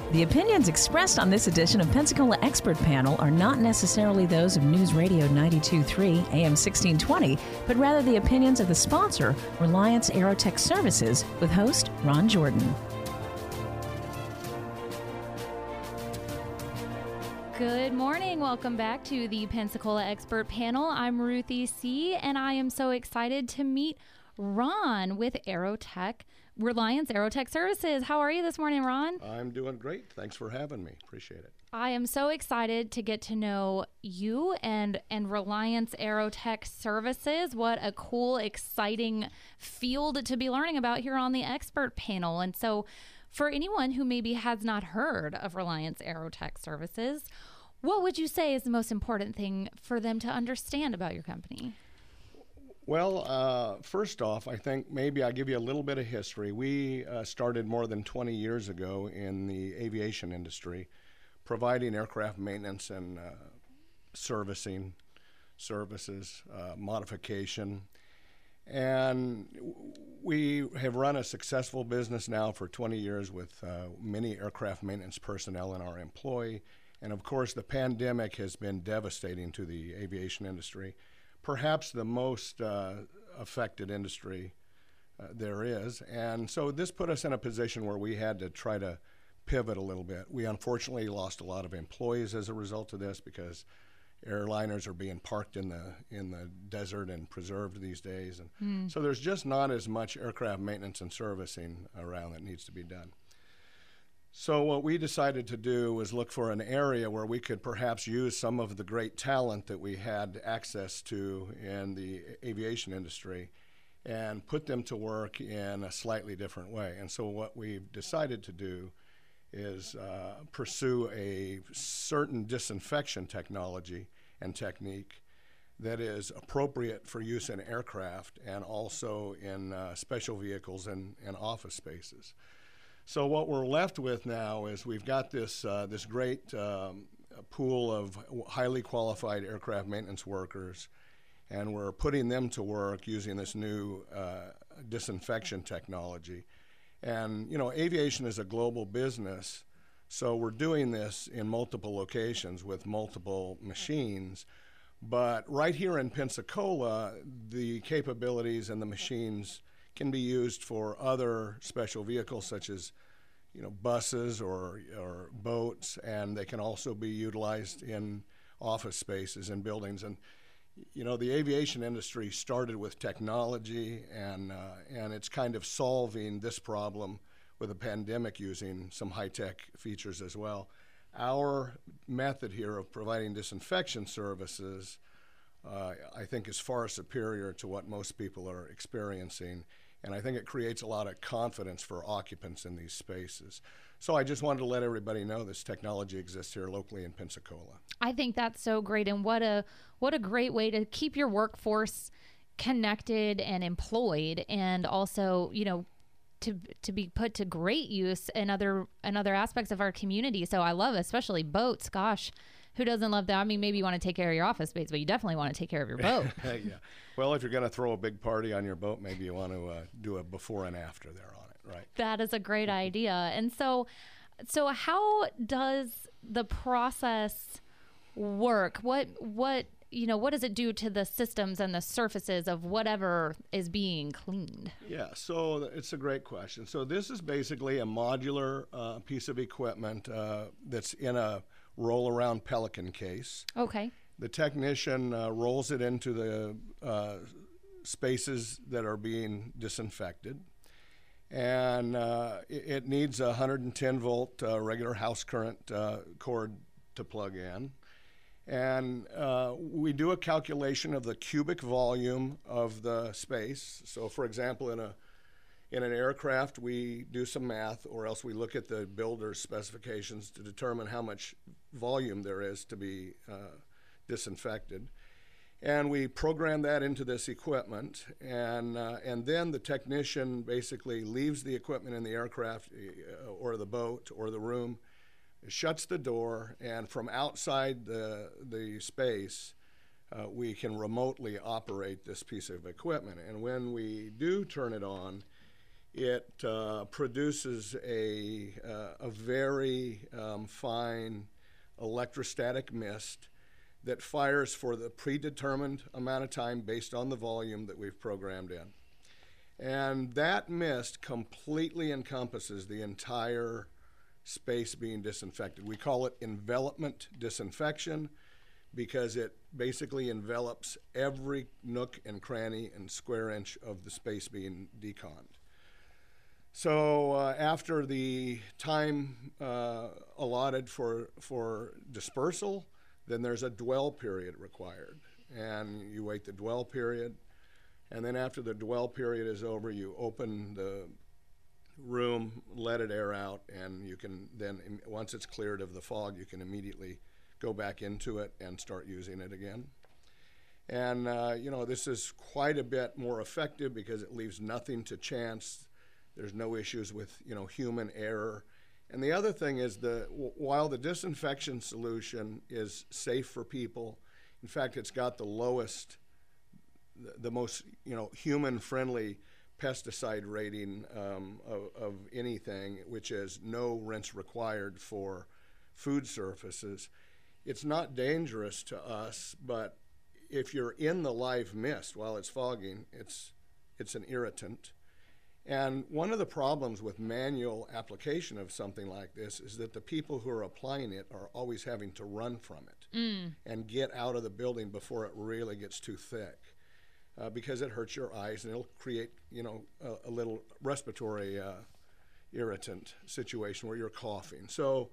The opinions expressed on this edition of Pensacola Expert Panel are not necessarily those of News Radio 92.3 AM 1620, but rather the opinions of the sponsor, Reliance Aerotech Services, with host Ron Jordan. Good morning. Welcome back to the Pensacola Expert Panel. I'm Ruthie C., and I am so excited to meet Ron with Reliance Aerotech Services. How are you this morning, Ron? I'm doing great. Thanks for having me. Appreciate it. I am so excited to get to know you and Reliance Aerotech Services. What a cool, exciting field to be learning about here on the Expert Panel. And so for anyone who maybe has not heard of Reliance Aerotech Services, what would you say is the most important thing for them to understand about your company? Well, first off, I think maybe I'll give you a little bit of history. We started more than 20 years ago in the aviation industry, providing aircraft maintenance and services, modification. And we have run a successful business now for 20 years with many aircraft maintenance personnel in our employ. And of course, the pandemic has been devastating to the aviation industry. Perhaps the most affected industry there is. And so this put us in a position where we had to try to pivot a little bit. We unfortunately lost a lot of employees as a result of this because airliners are being parked in the desert and preserved these days. And so there's just not as much aircraft maintenance and servicing around that needs to be done. So what we decided to do was look for an area where we could perhaps use some of the great talent that we had access to in the aviation industry and put them to work in a slightly different way. And so what we've decided to do is pursue a certain disinfection technology and technique that is appropriate for use in aircraft and also in special vehicles and office spaces. So what we're left with now is we've got this great pool of highly qualified aircraft maintenance workers, and we're putting them to work using this new disinfection technology. And, you know, aviation is a global business, so we're doing this in multiple locations with multiple machines. But right here in Pensacola, the capabilities and the machines can be used for other special vehicles such as, you know, buses or boats, and they can also be utilized in office spaces and buildings. And you know, the aviation industry started with technology, and it's kind of solving this problem with a pandemic using some high-tech features as well. Our method here of providing disinfection services, I think, is far superior to what most people are experiencing. And I think it creates a lot of confidence for occupants in these spaces. So I just wanted to let everybody know this technology exists here locally in Pensacola. I think that's so great, and what a great way to keep your workforce connected and employed, and also, you know, to be put to great use in other aspects of our community. So I love, especially boats. Gosh, who doesn't love that? I mean, maybe you want to take care of your office space, but you definitely want to take care of your boat. Yeah. Well, if you're going to throw a big party on your boat, maybe you want to do a before and after there on it, right? That is a great idea. And so how does the process work? What does it do to the systems and the surfaces of whatever is being cleaned? Yeah, so it's a great question. So this is basically a modular piece of equipment that's in a roll-around Pelican case. Okay. The technician rolls it into the spaces that are being disinfected, and it needs a 110-volt regular house current cord to plug in. And we do a calculation of the cubic volume of the space. So, for example, in an aircraft, we do some math, or else we look at the builder's specifications to determine how much volume there is to be disinfected. And we program that into this equipment, and then the technician basically leaves the equipment in the aircraft or the boat or the room, shuts the door, and from outside the space, we can remotely operate this piece of equipment. And when we do turn it on, It produces a very fine electrostatic mist that fires for the predetermined amount of time based on the volume that we've programmed in. And that mist completely encompasses the entire space being disinfected. We call it envelopment disinfection because it basically envelops every nook and cranny and square inch of the space being deconned. So after the time allotted for dispersal, then there's a dwell period required. And you wait the dwell period. And then after the dwell period is over, you open the room, let it air out, and you can then, once it's cleared of the fog, you can immediately go back into it and start using it again. And, this is quite a bit more effective because it leaves nothing to chance. There's no issues with, human error. And the other thing is while the disinfection solution is safe for people, in fact, it's got the lowest, the most, human-friendly pesticide rating of anything, which is no rinse required for food surfaces. It's not dangerous to us, but if you're in the live mist while it's fogging, it's an irritant. And one of the problems with manual application of something like this is that the people who are applying it are always having to run from it and get out of the building before it really gets too thick because it hurts your eyes and it'll create, a little respiratory irritant situation where you're coughing. So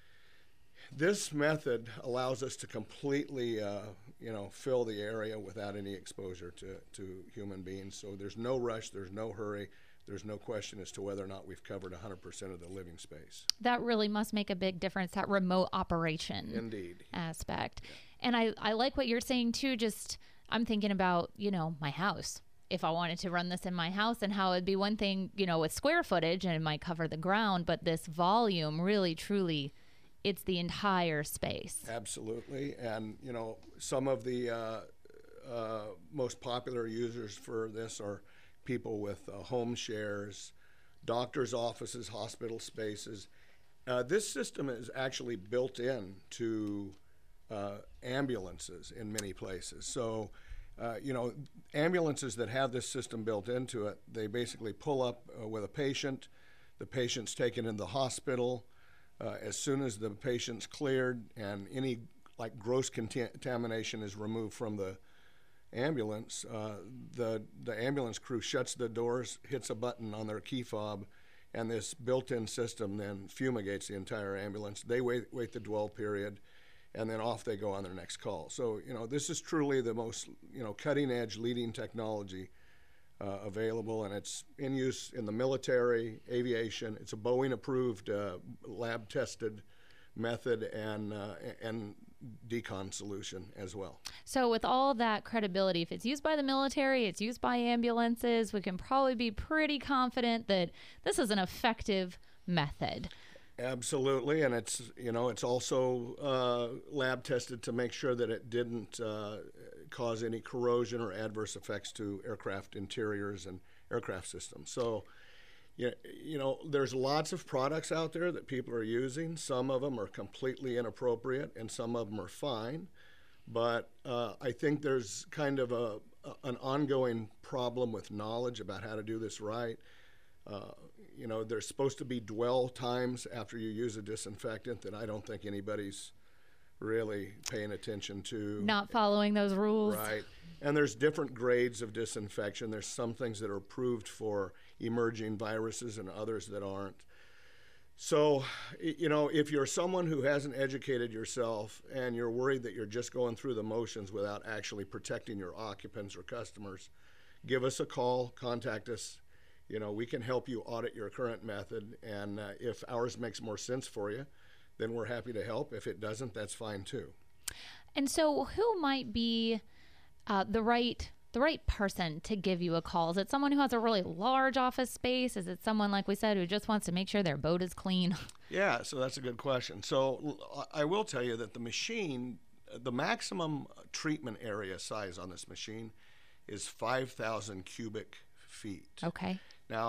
this method allows us to completely, fill the area without any exposure to human beings. So there's no rush, there's no hurry. There's no question as to whether or not we've covered 100% of the living space. That really must make a big difference, that remote operation aspect. Yeah. And I like what you're saying too. Just I'm thinking about, my house. If I wanted to run this in my house and how it'd be one thing, with square footage and it might cover the ground, but this volume really, truly, it's the entire space. Absolutely. And, some of the most popular users for this are people with home shares, doctors' offices, hospital spaces. This system is actually built in to ambulances in many places. So, ambulances that have this system built into it, they basically pull up with a patient. The patient's taken in the hospital. As soon as the patient's cleared and any gross contamination is removed from the ambulance, the ambulance crew shuts the doors, hits a button on their key fob, and this built-in system then fumigates the entire ambulance. They wait the dwell period, and then off they go on their next call. So, this is truly the most, cutting-edge leading technology available, and it's in use in the military, aviation. It's a Boeing-approved, lab-tested method and decon solution as well. So with all that credibility, if it's used by the military, it's used by ambulances, we can probably be pretty confident that this is an effective method. Absolutely, and it's also lab tested to make sure that it didn't cause any corrosion or adverse effects to aircraft interiors and aircraft systems. So there's lots of products out there that people are using. Some of them are completely inappropriate and some of them are fine. But I think there's kind of an ongoing problem with knowledge about how to do this right. There's supposed to be dwell times after you use a disinfectant that I don't think anybody's really paying attention to. Not following those rules. Right. And there's different grades of disinfection. There's some things that are approved for emerging viruses and others that aren't. So, if you're someone who hasn't educated yourself and you're worried that you're just going through the motions without actually protecting your occupants or customers, give us a call, contact us. We can help you audit your current method, and if ours makes more sense for you, then we're happy to help. If it doesn't, that's fine too. And so who might be the right person to give you a call? Is it someone who has a really large office space? Is it someone, like we said, who just wants to make sure their boat is clean? Yeah, so that's a good question. So I will tell you that the machine, the maximum treatment area size on this machine is 5,000 cubic feet. Okay. Now,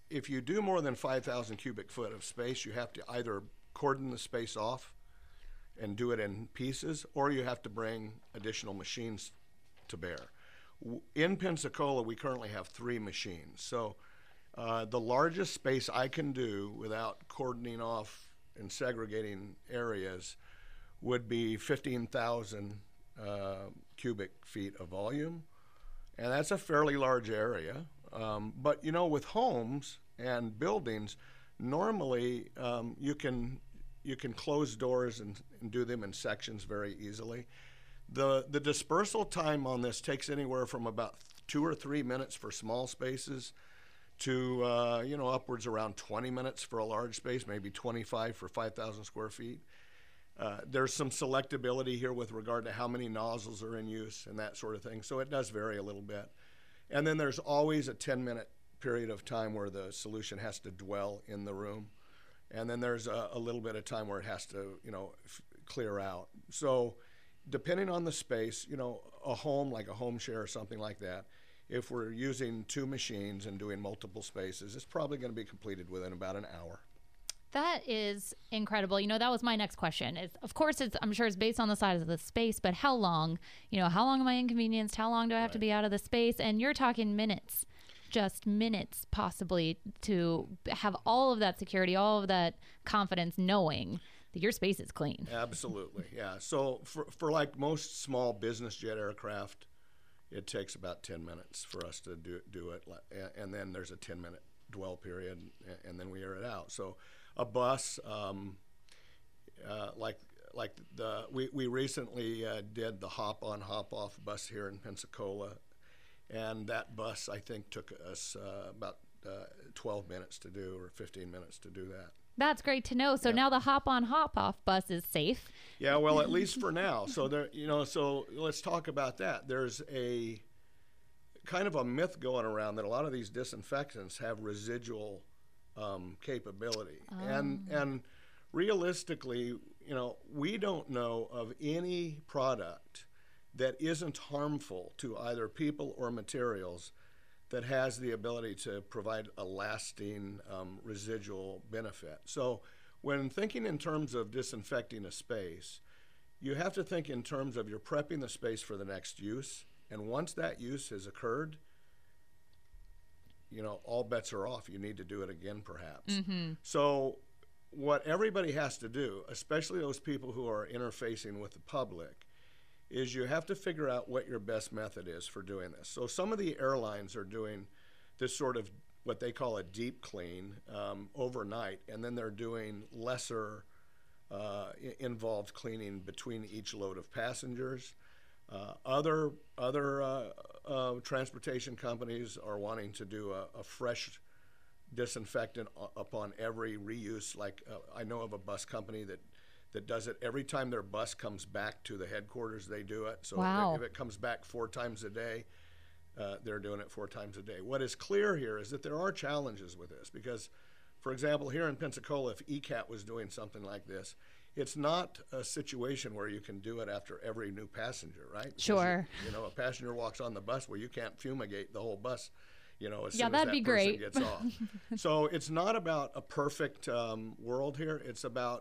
if you do more than 5,000 cubic foot of space, you have to either cordon the space off and do it in pieces, or you have to bring additional machines to bear. In Pensacola, we currently have 3 machines. So the largest space I can do without cordoning off and segregating areas would be 15,000 cubic feet of volume. And that's a fairly large area. But you know, with homes and buildings, normally you can close doors and do them in sections very easily. The dispersal time on this takes anywhere from about 2 or 3 minutes for small spaces to you know, upwards around 20 minutes for a large space, maybe 25 for 5,000 square feet. There's some selectability here with regard to how many nozzles are in use and that sort of thing, so it does vary a little bit. And then there's always a 10-minute period of time where the solution has to dwell in the room, and then there's a little bit of time where it has to, you know, clear out. So depending on the space, you know, a home like a home share or something like that, if we're using 2 machines and doing multiple spaces, it's probably going to be completed within about an hour. That is incredible. You know, that was my next question. Of course, I'm sure it's based on the size of the space, but how long? You know, how long am I inconvenienced? How long do I have to be out of the space? And you're talking minutes, just minutes possibly, to have all of that security, all of that confidence, knowing that your space is clean. Absolutely, yeah. So for like most small business jet aircraft, it takes about 10 minutes for us to do it, and then there's a 10-minute dwell period, and then we air it out. So a bus, we recently did the hop-on, hop-off bus here in Pensacola, and that bus, I think, took us about 12 minutes to do, or 15 minutes to do that. That's great to know. So now the hop-on, hop-off bus is safe. Yeah, well, at least for now. So there, you know, so let's talk about that. There's a kind of a myth going around that a lot of these disinfectants have residual capability, and realistically, you know, we don't know of any product that isn't harmful to either people or materials that has the ability to provide a lasting residual benefit. So when thinking in terms of disinfecting a space, you have to think in terms of you're prepping the space for the next use, and once that use has occurred, you know, all bets are off. You need to do it again, perhaps. Mm-hmm. So what everybody has to do, especially those people who are interfacing with the public, is you have to figure out what your best method is for doing this. So some of the airlines are doing this sort of what they call a deep clean overnight, and then they're doing lesser involved cleaning between each load of passengers. Other transportation companies are wanting to do a fresh disinfectant upon every reuse. Like I know of a bus company that does it every time their bus comes back to the headquarters. They do it. So if it comes back 4 times a day, they're doing it 4 times a day. What is clear here is that there are challenges with this because, for example, here in Pensacola, if ECAT was doing something like this, it's not a situation where you can do it after every new passenger, right? Sure. You know, a passenger walks on the bus, well, you can't fumigate the whole bus, you know, as soon as that'd that be person great. gets off. So it's not about a perfect world here. It's about,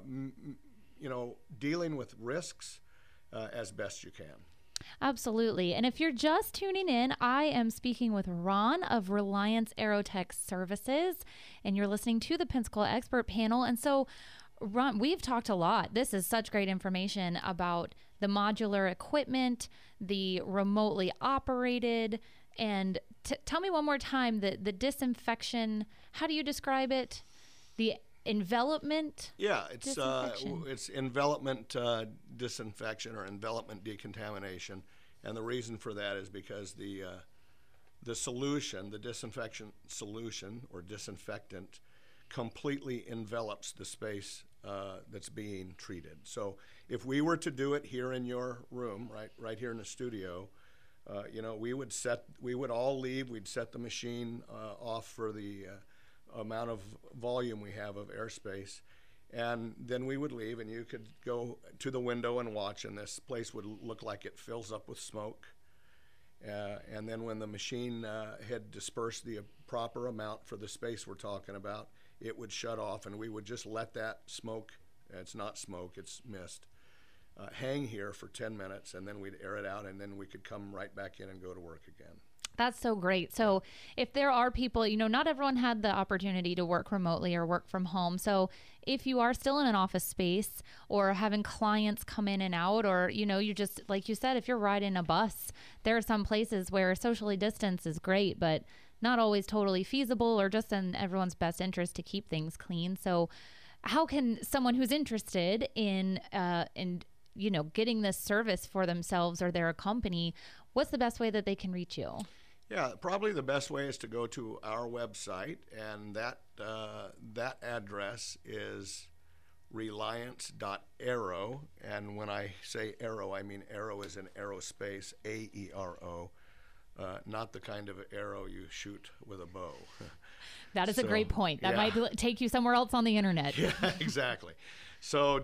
you know, dealing with risks as best you can. Absolutely. And if you're just tuning in, I am speaking with Ron of Reliance Aerotech Services, and you're listening to the Pensacola Expert Panel. And so, Ron, we've talked a lot. This is such great information about the modular equipment, the remotely operated, and tell me one more time the disinfection. How do you describe it? The envelopment? Yeah, it's envelopment disinfection or envelopment decontamination, and the reason for that is because the solution, the disinfection solution or disinfectant, completely envelops the space that's being treated. So if we were to do it here in your room, right here in the studio, you know, we would all leave. We'd set the machine off for the amount of volume we have of airspace, and then we would leave, and you could go to the window and watch, and this place would look like it fills up with smoke. And then when the machine had dispersed the proper amount for the space we're talking about, it would shut off, and we would just let that smoke, it's not smoke, it's mist, hang here for 10 minutes, and then we'd air it out, and then we could come right back in and go to work again. That's so great. So if there are people, not everyone had the opportunity to work remotely or work from home. So if you are still in an office space or having clients come in and out, or, you just, like you said, if you're riding a bus, there are some places where socially distance is great, but not always totally feasible or just in everyone's best interest to keep things clean. So how can someone who's interested in getting this service for themselves or their company, what's the best way that they can reach you? Yeah, probably the best way is to go to our website, and that address is reliance.aero. And when I say aero, I mean aero is in aerospace, AERO, not the kind of arrow you shoot with a bow. That is a great point. That might take you somewhere else on the internet. Yeah, exactly. So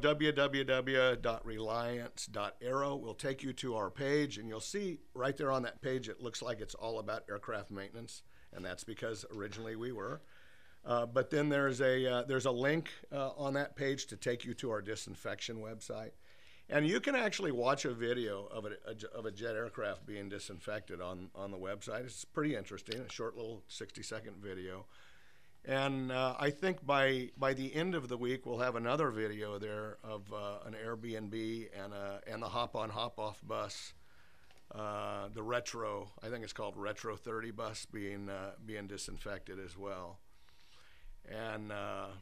www.reliance.aero will take you to our page, and you'll see right there on that page, it looks like it's all about aircraft maintenance, and that's because originally we were. But then there's a link on that page to take you to our disinfection website, and you can actually watch a video of a jet aircraft being disinfected on the website. It's pretty interesting, a short little 60-second video. And I think by the end of the week, we'll have another video there of an Airbnb and the hop-on, hop-off bus, the retro, I think it's called Retro 30 bus being disinfected as well. And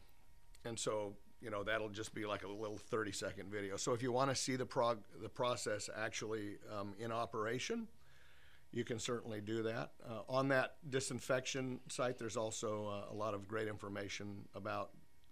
so, that'll just be like a little 30-second video. So if you want to see the process actually in operation, you can certainly do that. On that disinfection site, there's also a lot of great information about,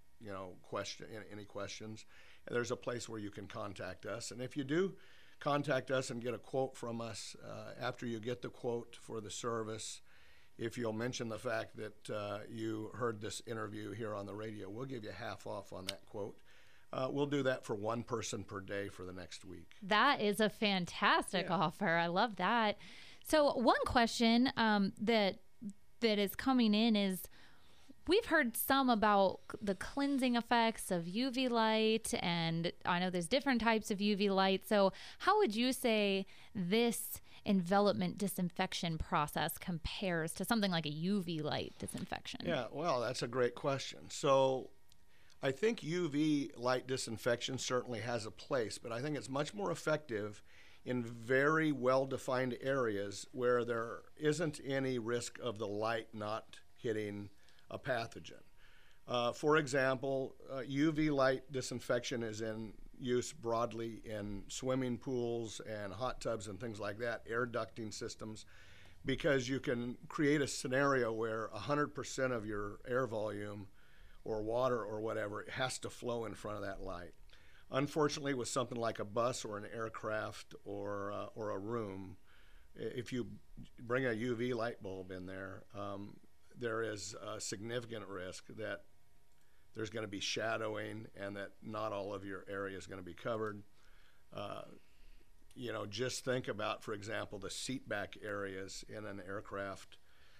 any questions. And there's a place where you can contact us. And if you do contact us and get a quote from us, after you get the quote for the service, if you'll mention the fact that you heard this interview here on the radio, we'll give you half off on that quote. We'll do that for one person per day for the next week. That is a fantastic offer. I love that. So one question that is coming in is, we've heard some about the cleansing effects of UV light, and I know there's different types of UV light. So how would you say this envelopment disinfection process compares to something like a UV light disinfection? Yeah, well, that's a great question. So I think UV light disinfection certainly has a place, but I think it's much more effective in very well-defined areas where there isn't any risk of the light not hitting a pathogen. For example, UV light disinfection is in use broadly in swimming pools and hot tubs and things like that, air ducting systems, because you can create a scenario where 100% of your air volume or water or whatever has to flow in front of that light. Unfortunately, with something like a bus or an aircraft or a room, if you bring a UV light bulb in there, there is a significant risk that there's going to be shadowing and that not all of your area is going to be covered. Just think about, for example, the seat back areas in an aircraft.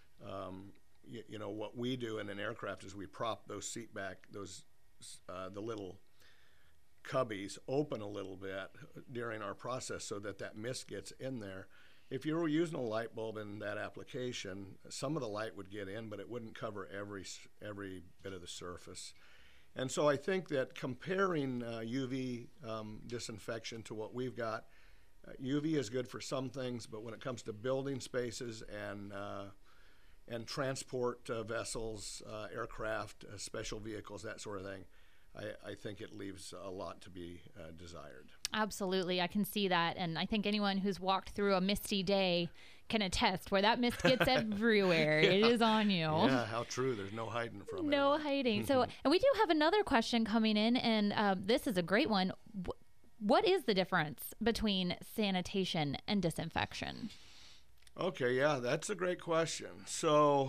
What we do in an aircraft is we prop those seat back, the little cubbies open a little bit during our process so that mist gets in there. If you were using a light bulb in that application, some of the light would get in, but it wouldn't cover every bit of the surface. And so I think that comparing UV disinfection to what we've got, UV is good for some things, but when it comes to building spaces and transport vessels, aircraft, special vehicles, that sort of thing, I think it leaves a lot to be desired. Absolutely. I can see that. And I think anyone who's walked through a misty day can attest where that mist gets everywhere. Yeah. It is on you. Yeah, how true. There's no hiding from it. No hiding. So, and we do have another question coming in, and this is a great one. What is the difference between sanitation and disinfection? Okay, yeah, that's a great question. So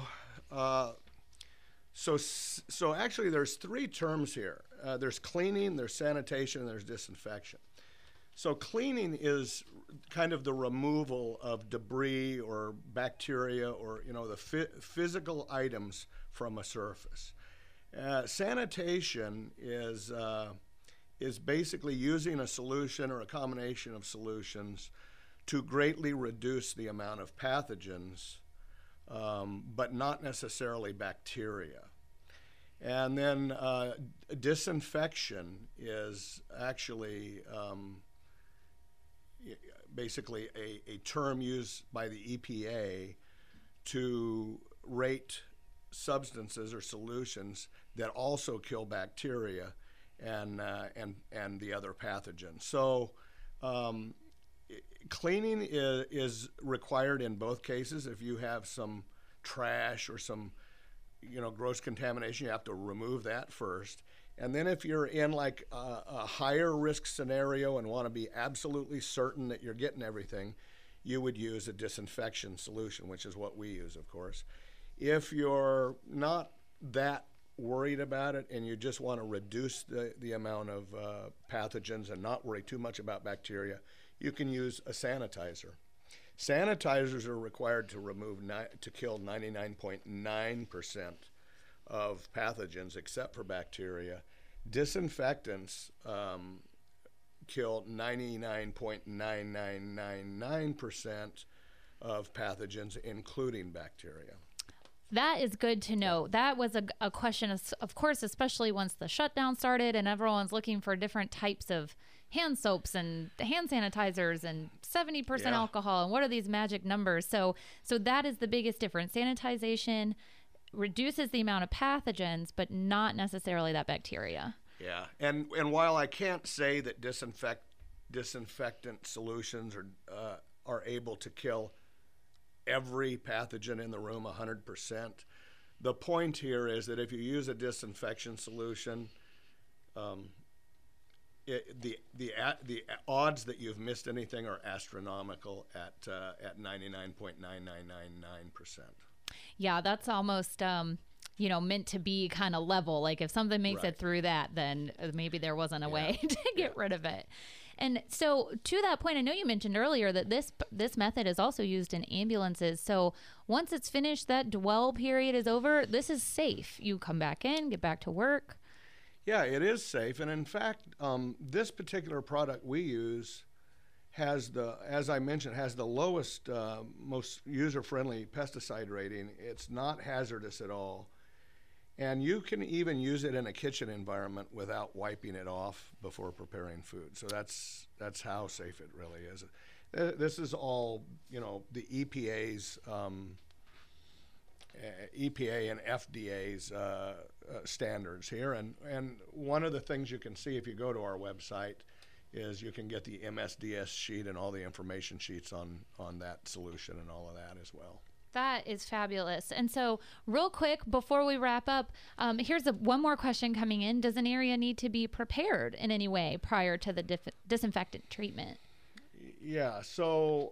actually there's three terms here. There's cleaning, there's sanitation, and there's disinfection. So cleaning is kind of the removal of debris or bacteria or the physical items from a surface. Sanitation is basically using a solution or a combination of solutions to greatly reduce the amount of pathogens, but not necessarily bacteria. And then disinfection is actually basically a term used by the EPA to rate substances or solutions that also kill bacteria and the other pathogens. So cleaning is required in both cases. If you have some trash or some gross contamination, you have to remove that first. And then if you're in like a higher risk scenario and want to be absolutely certain that you're getting everything, you would use a disinfection solution, which is what we use, of course. If you're not that worried about it and you just want to reduce the amount of pathogens and not worry too much about bacteria, you can use a sanitizer. Sanitizers are required to kill 99.9% of pathogens except for bacteria. Disinfectants kill 99.9999% of pathogens, including bacteria. That is good to know. That was a question, of course, especially once the shutdown started and everyone's looking for different types of hand soaps and hand sanitizers and 70% alcohol and what are these magic numbers. So that is the biggest difference. Sanitization reduces the amount of pathogens, but not necessarily that bacteria. Yeah, and while I can't say that disinfectant solutions are able to kill every pathogen in the room 100%, the point here is that if you use a disinfection solution, the odds that you've missed anything are astronomical at 99.9999%. Yeah, that's almost meant to be kind of level. Like if something makes it through that, then maybe there wasn't a way to get rid of it. And so to that point, I know you mentioned earlier that this method is also used in ambulances. So once it's finished, that dwell period is over, this is safe. You come back in, get back to work. Yeah, it is safe. And in fact, this particular product we use as I mentioned, has the lowest, most user-friendly pesticide rating. It's not hazardous at all. And you can even use it in a kitchen environment without wiping it off before preparing food. So that's how safe it really is. This is all, the EPA's, EPA and FDA's standards here. And one of the things you can see if you go to our website is you can get the MSDS sheet and all the information sheets on that solution and all of that as well. That is fabulous. And so real quick, before we wrap up, here's one more question coming in. Does an area need to be prepared in any way prior to the disinfectant treatment? Yeah, so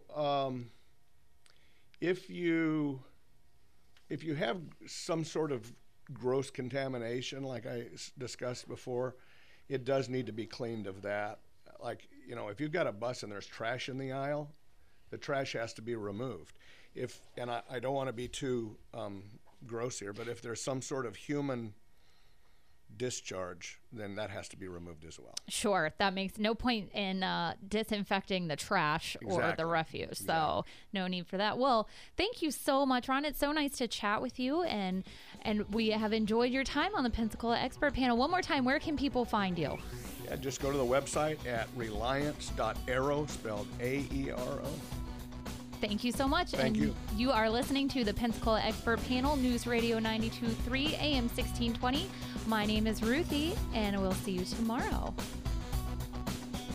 if you have some sort of gross contamination, like I discussed before, it does need to be cleaned of that. Like, if you've got a bus and there's trash in the aisle, the trash has to be removed. And I don't want to be too gross here, but if there's some sort of human discharge, then that has to be removed as well. Sure. That makes no point in disinfecting the trash or the refuse. So no need for that. Well, thank you so much, Ron. It's so nice to chat with you, and we have enjoyed your time on the Pensacola Expert Panel. One more time, where can people find you? Yeah, just go to the website at reliance.aero, spelled AERO. Thank you so much. Thank you. You are listening to the Pensacola Expert Panel, News Radio 92.3 AM 1620. My name is Ruthie, and we'll see you tomorrow.